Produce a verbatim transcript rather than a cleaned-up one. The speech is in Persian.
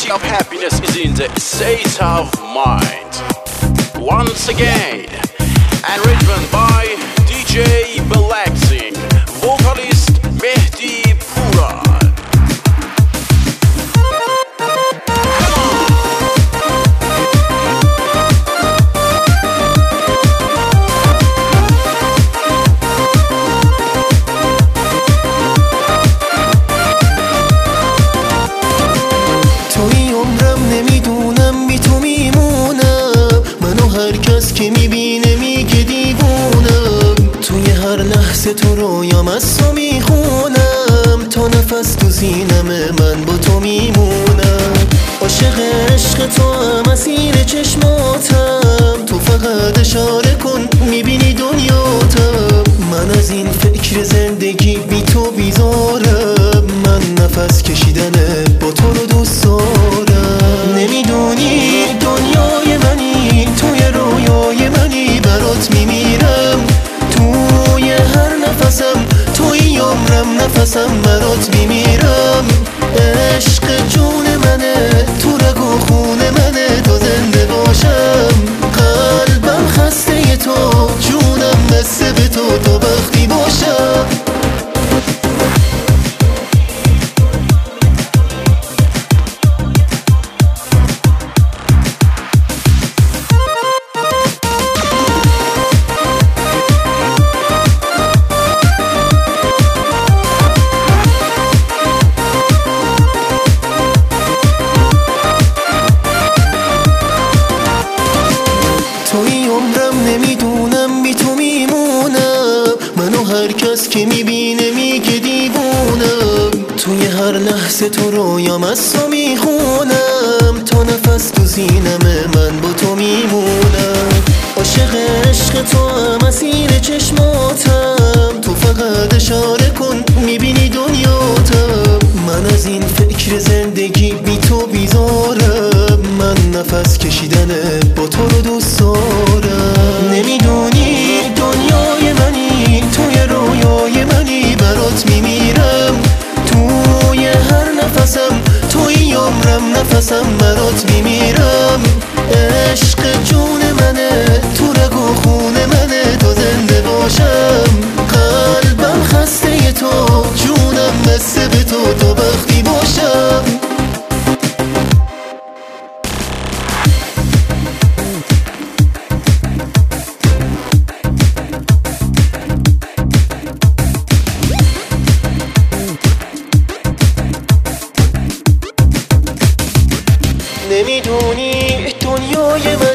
state of happiness is in the state of mind. Once again, arrangement by D J Blacksing, vocalist Mehdi Pura. که میبینه میگه دیوونم، توی هر لحظه تو رویام از تو میخونم، تا نفس تو سینم من با تو میمونم. عاشق عشق تو هم اسیر چشماتم، تو فقط اشاره کن میبینی دنیاتم. من از این فکر زندگی بی تو بیزارم، من نفس کشیدن با تو رو دوست دارم. نمیدونی دنیای منی، توی رویای منی، برات میمیرم توی هر نفسم، توی عمرم نفسم برات میمیرم. عشق جون منه، تو رگ و خون منه، تا زنده باشم. قلبم خسته تو، جونم بسته به تو، تا وقتی باشم. توی عمرم نمیدونم بی تو میمونم، منو هر کس که میبینه میگه دیوونم. توی هر لحظه تو رویام از تو میخونم، تا نفس تو سینم من با تو میمونم. عاشق عشق تو هم اسیر چشماتم، تو فقط اشاره کن میبینی دنیاتم. من از این فکر زندگی بی تو بیزارم، من نفس کشیدن با تو رو دوست دارم. نمیدونی دنیای منی، توی رویای منی، برات میمیرم توی هر نفسم، توی عمرم نفسم برات میمیرم. عشق جون منه، تو رگ و خون منه، تا زنده باشم. قلبم خسته تو، جونم بسته به تو، تا وقتی باشم. نمیدونی دنیای من